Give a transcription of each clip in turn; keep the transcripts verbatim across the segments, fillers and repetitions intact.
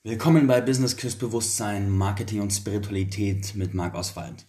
Willkommen bei Business Küsst Bewusstsein, Marketing und Spiritualität mit Marc Oswald.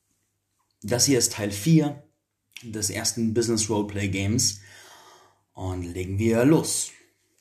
Das hier ist Teil vier des ersten Business Roleplay Games und legen wir los.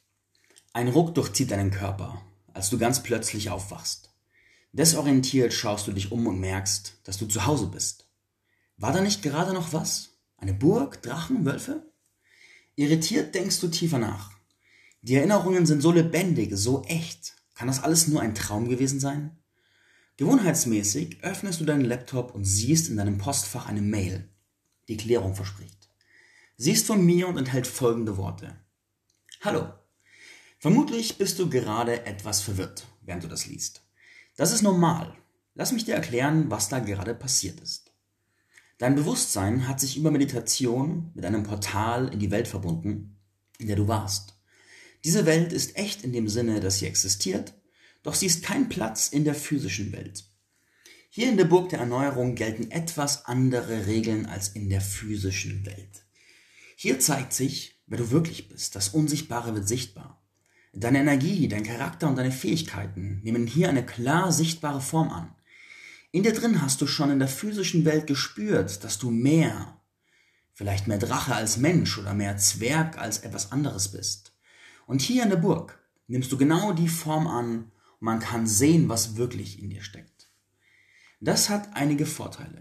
Ein Ruck durchzieht deinen Körper, als du ganz plötzlich aufwachst. Desorientiert schaust du dich um und merkst, dass du zu Hause bist. War da nicht gerade noch was? Eine Burg, Drachen, Wölfe? Irritiert denkst du tiefer nach. Die Erinnerungen sind so lebendig, so echt. Kann das alles nur ein Traum gewesen sein? Gewohnheitsmäßig öffnest du deinen Laptop und siehst in deinem Postfach eine Mail, die Klärung verspricht. Sie ist von mir und enthält folgende Worte. Hallo. Vermutlich bist du gerade etwas verwirrt, während du das liest. Das ist normal. Lass mich dir erklären, was da gerade passiert ist. Dein Bewusstsein hat sich über Meditation mit einem Portal in die Welt verbunden, in der du warst. Diese Welt ist echt in dem Sinne, dass sie existiert, doch sie ist kein Platz in der physischen Welt. Hier in der Burg der Erneuerung gelten etwas andere Regeln als in der physischen Welt. Hier zeigt sich, wer du wirklich bist. Das Unsichtbare wird sichtbar. Deine Energie, dein Charakter und deine Fähigkeiten nehmen hier eine klar sichtbare Form an. In dir drin hast du schon in der physischen Welt gespürt, dass du mehr, vielleicht mehr Drache als Mensch oder mehr Zwerg als etwas anderes bist. Und hier in der Burg nimmst du genau die Form an und man kann sehen, was wirklich in dir steckt. Das hat einige Vorteile.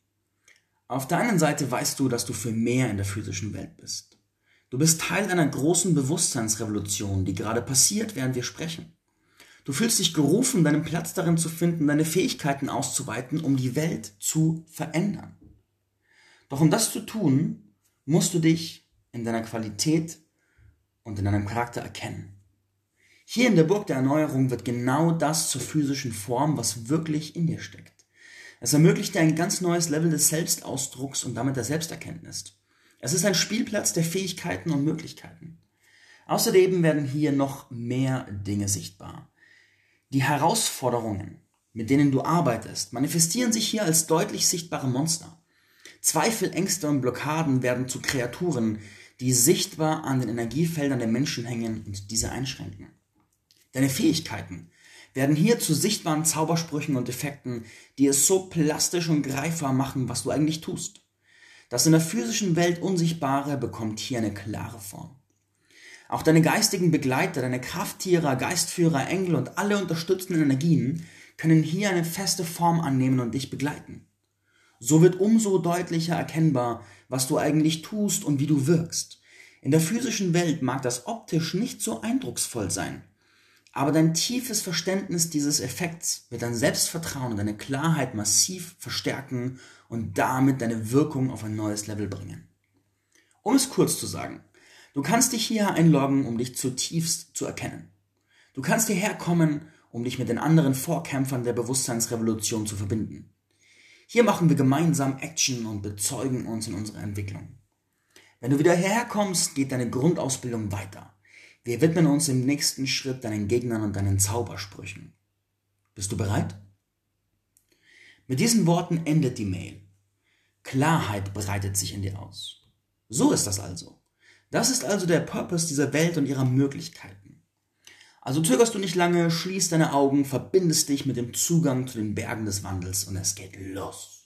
Auf der einen Seite weißt du, dass du für mehr in der physischen Welt bist. Du bist Teil einer großen Bewusstseinsrevolution, die gerade passiert, während wir sprechen. Du fühlst dich gerufen, deinen Platz darin zu finden, deine Fähigkeiten auszuweiten, um die Welt zu verändern. Doch um das zu tun, musst du dich in deiner Qualität und in deinem Charakter erkennen. Hier in der Burg der Erneuerung wird genau das zur physischen Form, was wirklich in dir steckt. Es ermöglicht dir ein ganz neues Level des Selbstausdrucks und damit der Selbsterkenntnis. Es ist ein Spielplatz der Fähigkeiten und Möglichkeiten. Außerdem werden hier noch mehr Dinge sichtbar. Die Herausforderungen, mit denen du arbeitest, manifestieren sich hier als deutlich sichtbare Monster. Zweifel, Ängste und Blockaden werden zu Kreaturen, die sichtbar an den Energiefeldern der Menschen hängen und diese einschränken. Deine Fähigkeiten werden hier zu sichtbaren Zaubersprüchen und Effekten, die es so plastisch und greifbar machen, was du eigentlich tust. Das in der physischen Welt Unsichtbare bekommt hier eine klare Form. Auch deine geistigen Begleiter, deine Krafttiere, Geistführer, Engel und alle unterstützenden Energien können hier eine feste Form annehmen und dich begleiten. So wird umso deutlicher erkennbar, was du eigentlich tust und wie du wirkst. In der physischen Welt mag das optisch nicht so eindrucksvoll sein, aber dein tiefes Verständnis dieses Effekts wird dein Selbstvertrauen und deine Klarheit massiv verstärken und damit deine Wirkung auf ein neues Level bringen. Um es kurz zu sagen, du kannst dich hier einloggen, um dich zutiefst zu erkennen. Du kannst hierher kommen, um dich mit den anderen Vorkämpfern der Bewusstseinsrevolution zu verbinden. Hier machen wir gemeinsam Action und bezeugen uns in unserer Entwicklung. Wenn du wieder hierher kommst, geht deine Grundausbildung weiter. Wir widmen uns im nächsten Schritt deinen Gegnern und deinen Zaubersprüchen. Bist du bereit? Mit diesen Worten endet die Mail. Klarheit breitet sich in dir aus. So ist das also. Das ist also der Purpose dieser Welt und ihrer Möglichkeiten. Also zögerst du nicht lange, schließt deine Augen, verbindest dich mit dem Zugang zu den Bergen des Wandels und es geht los.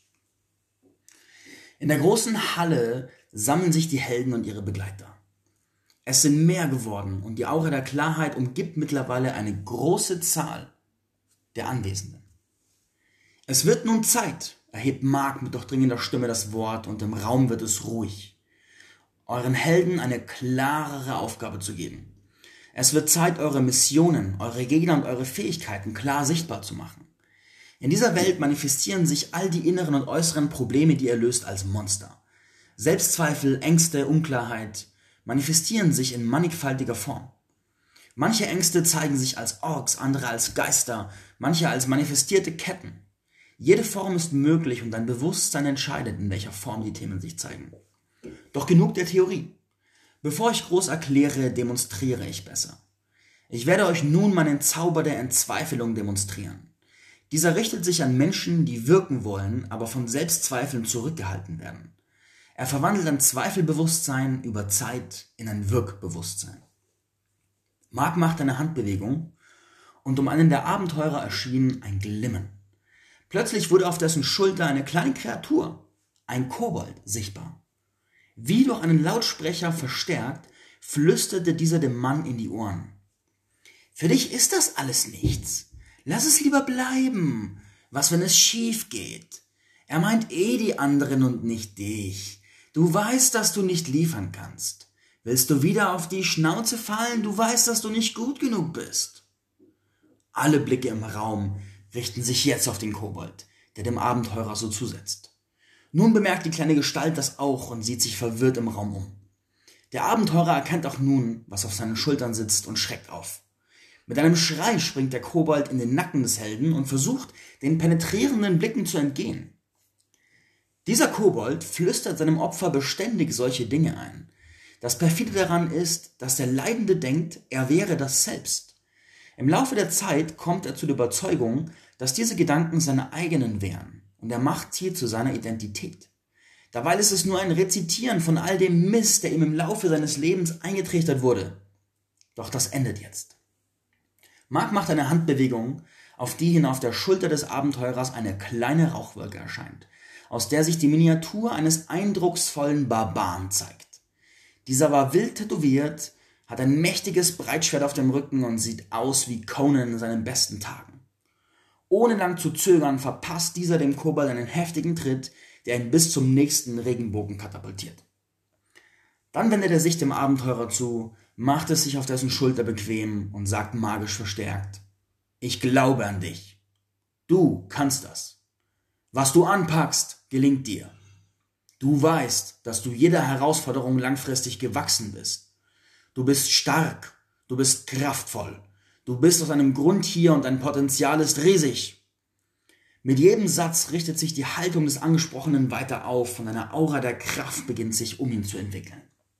In der großen Halle sammeln sich die Helden und ihre Begleiter. Es sind mehr geworden und die Aura der Klarheit umgibt mittlerweile eine große Zahl der Anwesenden. Es wird nun Zeit, erhebt Marc mit durchdringender Stimme das Wort und im Raum wird es ruhig, euren Helden eine klarere Aufgabe zu geben. Es wird Zeit, eure Missionen, eure Gegner und eure Fähigkeiten klar sichtbar zu machen. In dieser Welt manifestieren sich all die inneren und äußeren Probleme, die ihr löst, als Monster. Selbstzweifel, Ängste, Unklarheit manifestieren sich in mannigfaltiger Form. Manche Ängste zeigen sich als Orks, andere als Geister, manche als manifestierte Ketten. Jede Form ist möglich und dein Bewusstsein entscheidet, in welcher Form die Themen sich zeigen. Doch genug der Theorie. Bevor ich groß erkläre, demonstriere ich besser. Ich werde euch nun meinen Zauber der Entzweifelung demonstrieren. Dieser richtet sich an Menschen, die wirken wollen, aber von Selbstzweifeln zurückgehalten werden. Er verwandelt ein Zweifelbewusstsein über Zeit in ein Wirkbewusstsein. Marc macht eine Handbewegung und um einen der Abenteurer erschien ein Glimmen. Plötzlich wurde auf dessen Schulter eine kleine Kreatur, ein Kobold, sichtbar. Wie durch einen Lautsprecher verstärkt, flüsterte dieser dem Mann in die Ohren. »Für dich ist das alles nichts. Lass es lieber bleiben. Was, wenn es schief geht? Er meint eh die anderen und nicht dich. Du weißt, dass du nicht liefern kannst. Willst du wieder auf die Schnauze fallen? Du weißt, dass du nicht gut genug bist.« Alle Blicke im Raum richten sich jetzt auf den Kobold, der dem Abenteurer so zusetzt. Nun bemerkt die kleine Gestalt das auch und sieht sich verwirrt im Raum um. Der Abenteurer erkennt auch nun, was auf seinen Schultern sitzt, und schreckt auf. Mit einem Schrei springt der Kobold in den Nacken des Helden und versucht, den penetrierenden Blicken zu entgehen. Dieser Kobold flüstert seinem Opfer beständig solche Dinge ein. Das perfide daran ist, dass der Leidende denkt, er wäre das selbst. Im Laufe der Zeit kommt er zu der Überzeugung, dass diese Gedanken seine eigenen wären, und er macht sie zu seiner Identität. Dabei ist es nur ein Rezitieren von all dem Mist, der ihm im Laufe seines Lebens eingetrichtert wurde. Doch das endet jetzt. Mark macht eine Handbewegung, auf die hin auf der Schulter des Abenteurers eine kleine Rauchwolke erscheint, aus der sich die Miniatur eines eindrucksvollen Barbaren zeigt. Dieser war wild tätowiert, hat ein mächtiges Breitschwert auf dem Rücken und sieht aus wie Conan in seinen besten Tagen. Ohne lang zu zögern verpasst dieser dem Kobold einen heftigen Tritt, der ihn bis zum nächsten Regenbogen katapultiert. Dann wendet er sich dem Abenteurer zu, macht es sich auf dessen Schulter bequem und sagt magisch verstärkt: »Ich glaube an dich. Du kannst das. Was du anpackst, gelingt dir. Du weißt, dass du jeder Herausforderung langfristig gewachsen bist. Du bist stark, du bist kraftvoll, du bist aus einem Grund hier und dein Potenzial ist riesig.« Mit jedem Satz richtet sich die Haltung des Angesprochenen weiter auf und eine Aura der Kraft beginnt sich um ihn zu entwickeln.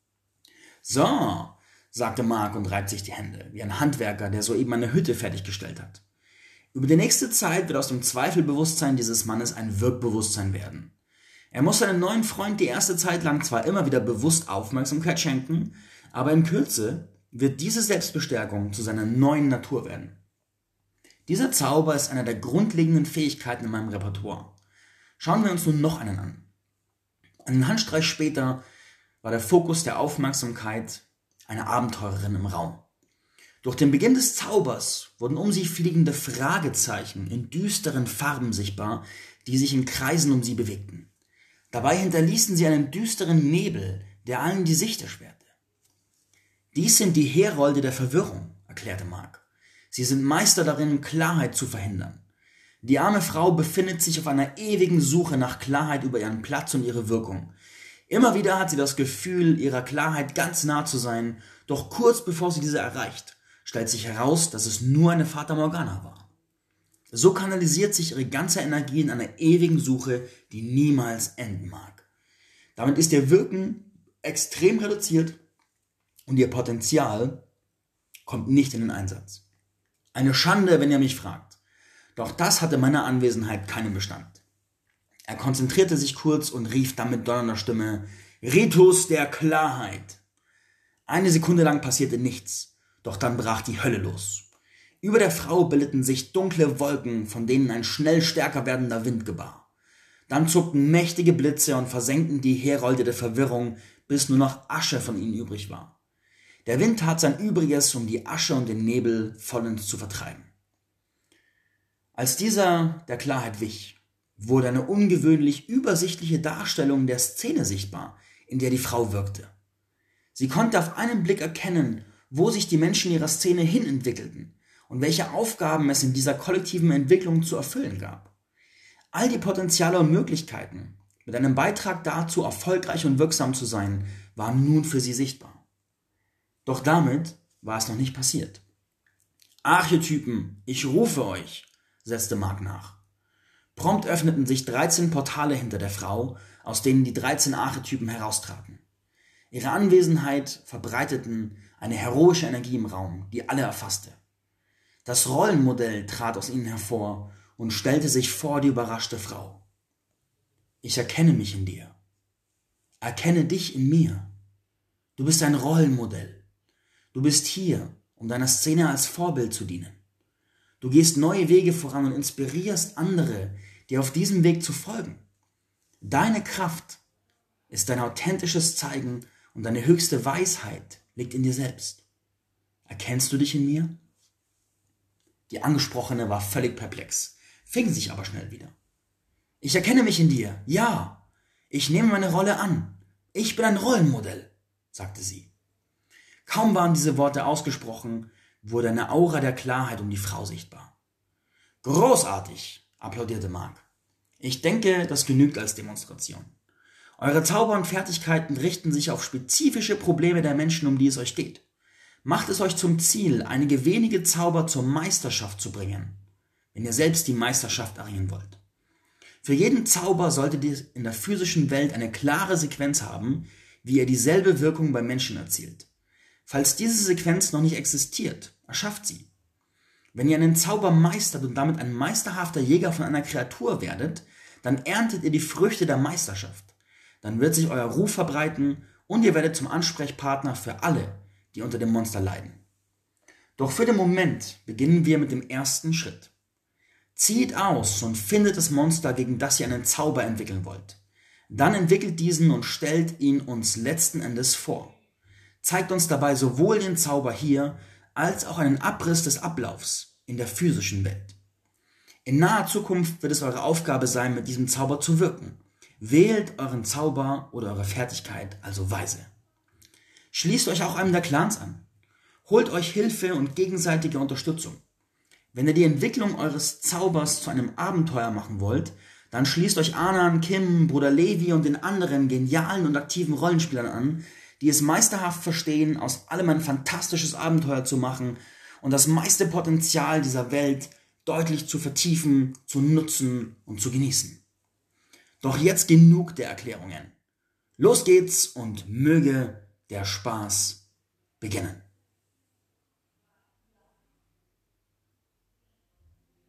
»So«, sagte Mark und reibt sich die Hände, wie ein Handwerker, der soeben eine Hütte fertiggestellt hat. Über die nächste Zeit wird aus dem Zweifelbewusstsein dieses Mannes ein Wirkbewusstsein werden. Er muss seinem neuen Freund die erste Zeit lang zwar immer wieder bewusst Aufmerksamkeit schenken, aber in Kürze wird diese Selbstbestärkung zu seiner neuen Natur werden. Dieser Zauber ist einer der grundlegenden Fähigkeiten in meinem Repertoire. Schauen wir uns nun noch einen an. Einen Handstreich später war der Fokus der Aufmerksamkeit eine Abenteurerin im Raum. Durch den Beginn des Zaubers wurden um sie fliegende Fragezeichen in düsteren Farben sichtbar, die sich in Kreisen um sie bewegten. Dabei hinterließen sie einen düsteren Nebel, der allen die Sicht erschwerte. »Dies sind die Herolde der Verwirrung«, erklärte Mark. »Sie sind Meister darin, Klarheit zu verhindern. Die arme Frau befindet sich auf einer ewigen Suche nach Klarheit über ihren Platz und ihre Wirkung. Immer wieder hat sie das Gefühl, ihrer Klarheit ganz nah zu sein, doch kurz bevor sie diese erreicht, stellt sich heraus, dass es nur eine Fata Morgana war. So kanalisiert sich ihre ganze Energie in einer ewigen Suche, die niemals enden mag. Damit ist ihr Wirken extrem reduziert und ihr Potenzial kommt nicht in den Einsatz. Eine Schande, wenn ihr mich fragt. Doch das hatte meiner Anwesenheit keinen Bestand. Er konzentrierte sich kurz und rief dann mit donnernder Stimme: »Ritus der Klarheit!« Eine Sekunde lang passierte nichts, doch dann brach die Hölle los. Über der Frau bildeten sich dunkle Wolken, von denen ein schnell stärker werdender Wind gebar. Dann zuckten mächtige Blitze und versenkten die Herolde der Verwirrung, bis nur noch Asche von ihnen übrig war. Der Wind tat sein Übriges, um die Asche und den Nebel vollends zu vertreiben. Als dieser der Klarheit wich, wurde eine ungewöhnlich übersichtliche Darstellung der Szene sichtbar, in der die Frau wirkte. Sie konnte auf einen Blick erkennen, wo sich die Menschen ihrer Szene hinentwickelten und welche Aufgaben es in dieser kollektiven Entwicklung zu erfüllen gab. All die Potenziale und Möglichkeiten, mit einem Beitrag dazu, erfolgreich und wirksam zu sein, waren nun für sie sichtbar. Doch damit war es noch nicht passiert. »Archetypen, ich rufe euch«, setzte Mark nach. Prompt öffneten sich dreizehn Portale hinter der Frau, aus denen die dreizehn Archetypen heraustraten. Ihre Anwesenheit verbreiteten eine heroische Energie im Raum, die alle erfasste. Das Rollenmodell trat aus ihnen hervor und stellte sich vor die überraschte Frau. »Ich erkenne mich in dir. Erkenne dich in mir. Du bist ein Rollenmodell. Du bist hier, um deiner Szene als Vorbild zu dienen. Du gehst neue Wege voran und inspirierst andere, dir auf diesem Weg zu folgen. Deine Kraft ist dein authentisches Zeigen und deine höchste Weisheit liegt in dir selbst. Erkennst du dich in mir? Die Angesprochene war völlig perplex, fing sich aber schnell wieder. Ich erkenne mich in dir, ja. Ich nehme meine Rolle an. Ich bin ein Rollenmodell, sagte sie. Kaum waren diese Worte ausgesprochen, wurde eine Aura der Klarheit um die Frau sichtbar. Großartig, applaudierte Mark. Ich denke, das genügt als Demonstration. Eure Zauber und Fertigkeiten richten sich auf spezifische Probleme der Menschen, um die es euch geht. Macht es euch zum Ziel, einige wenige Zauber zur Meisterschaft zu bringen, wenn ihr selbst die Meisterschaft erringen wollt. Für jeden Zauber solltet ihr in der physischen Welt eine klare Sequenz haben, wie ihr dieselbe Wirkung beim Menschen erzielt. Falls diese Sequenz noch nicht existiert, erschafft sie. Wenn ihr einen Zauber meistert und damit ein meisterhafter Jäger von einer Kreatur werdet, dann erntet ihr die Früchte der Meisterschaft. Dann wird sich euer Ruf verbreiten und ihr werdet zum Ansprechpartner für alle, die unter dem Monster leiden. Doch für den Moment beginnen wir mit dem ersten Schritt. Zieht aus und findet das Monster, gegen das ihr einen Zauber entwickeln wollt. Dann entwickelt diesen und stellt ihn uns letzten Endes vor. Zeigt uns dabei sowohl den Zauber hier, als auch einen Abriss des Ablaufs in der physischen Welt. In naher Zukunft wird es eure Aufgabe sein, mit diesem Zauber zu wirken. Wählt euren Zauber oder eure Fertigkeit also weise. Schließt euch auch einem der Clans an. Holt euch Hilfe und gegenseitige Unterstützung. Wenn ihr die Entwicklung eures Zaubers zu einem Abenteuer machen wollt, dann schließt euch Anan, Kim, Bruder Levi und den anderen genialen und aktiven Rollenspielern an, die es meisterhaft verstehen, aus allem ein fantastisches Abenteuer zu machen und das meiste Potenzial dieser Welt deutlich zu vertiefen, zu nutzen und zu genießen. Doch jetzt genug der Erklärungen. Los geht's und möge der Spaß beginnen.